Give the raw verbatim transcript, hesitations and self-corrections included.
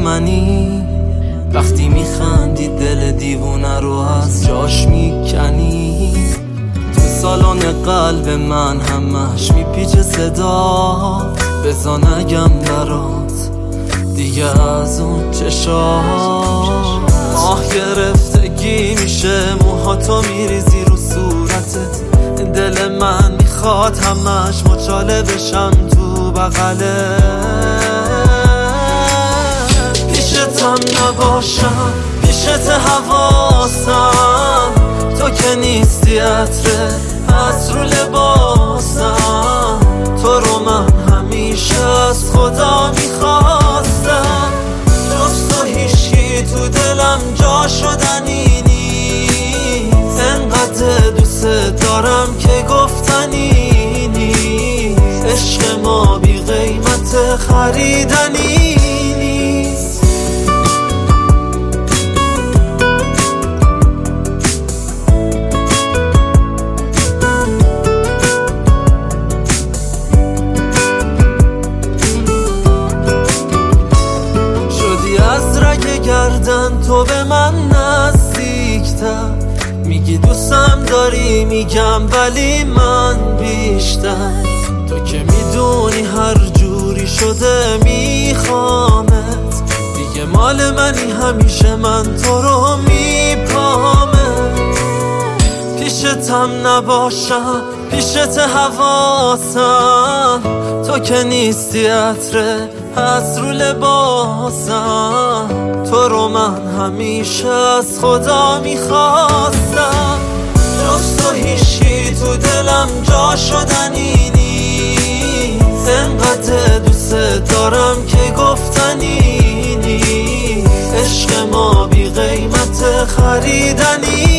منی، وقتی میخندی دل دیوونه رو از جاش میکنی. تو سالن قلب من همش میپیچه صدا، بزا نگم برات دیگه از اون چشام. ماه گرفتگی میشه موهاتو میریزی رو صورتت، دل من میخواد همش مچاله بشم تو بغله. پیشتم نباشم، پیشت حواسم، تو که نیستی عطره از رو لباسم. تو رو من همیشه از خدا میخواستم، جز تو هیچی تو دلم جا شدنی نیست. انقدر دوست دارم که گفتنی نیست، عشق ما بی قیمت خریدنی نیست. شدی از رگ گردن تو به من نزدیکتر، میگی دوستم داری میگم ولی من بیشتر. تو که میدونی هر جوری شده میخوامت، دیگه مال منی همیشه من تو رو میپامت. پیشتم نباشم، پیشت حواسم، تو که نیستی عطره از رو لباسم. تو رو من همیشه از خدا میخواستم، جز تو هیچی تو دلم جا شدنی نیست. انقدر دوست دارم که گفتنی نیست، عشق ما بی قیمت خریدنی